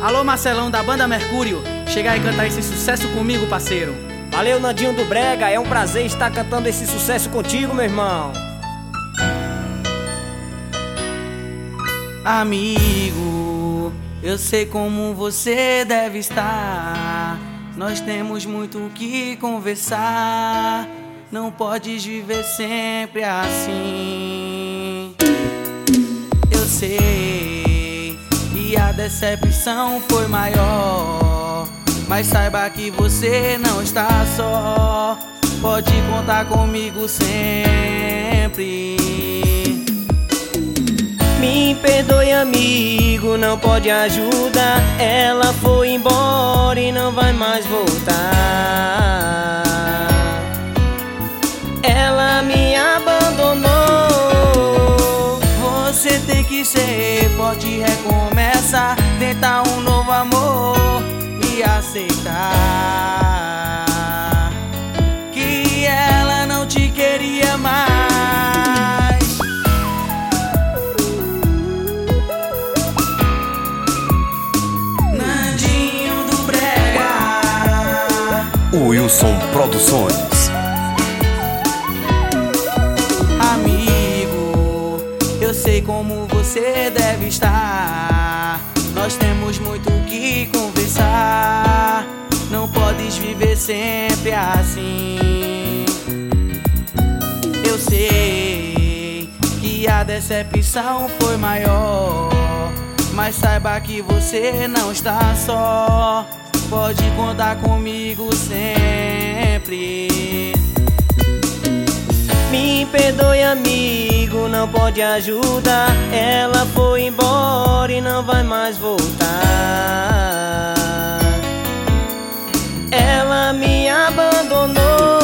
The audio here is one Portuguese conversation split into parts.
Alô, Marcelão da Banda Mercúrio, chega aí cantar esse sucesso comigo, parceiro. Valeu, Nandinho do Brega, é um prazer estar cantando esse sucesso contigo, meu irmão. Amigo, eu sei como você deve estar. Nós temos muito o que conversar. Não podes viver sempre assim. Eu sei que a decepção foi maior, mas saiba que você não está só. Pode contar comigo sempre. Me perdoe, amigo, não pode ajudar. Ela foi embora e não vai mais voltar. Ela me abandonou. Você tem que ser forte e recomeçar. Tentar um novo amor e aceitar que ela não te queria mais. Nandinho do Brega, Wilson Produções. Amigo, eu sei como você deve estar. Nós temos muito o que conversar. Não podes viver sempre assim. Eu sei que a decepção foi maior, mas saiba que você não está só. Pode contar comigo sempre. Me perdoe, amigo, não pode ajudar. Ela foi embora e não vai mais voltar. Ela me abandonou.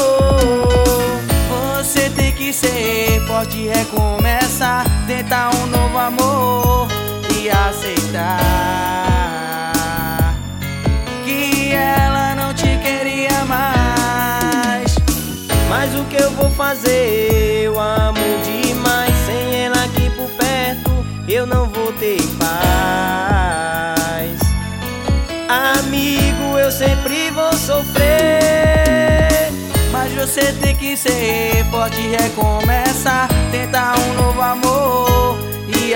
Você tem que ser forte e recomeçar. Tentar um novo amor e aceitar que ela não te queria mais. Mas o que eu vou fazer? Eu amo demais. Sem ela aqui por perto, eu não vou ter paz. Amigo, eu sempre vou sofrer. Mas você tem que ser forte e recomeçar. Tentar um novo amor e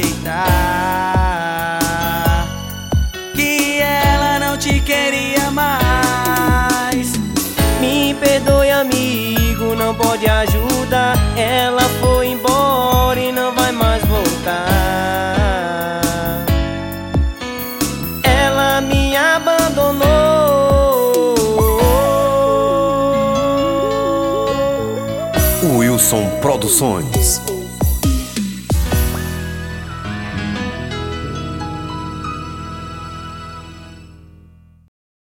aceitar que ela não te queria mais. Me perdoe, amigo, não pode ajudar. Ela foi embora e não vai mais voltar. Ela me abandonou. Wilson Produções.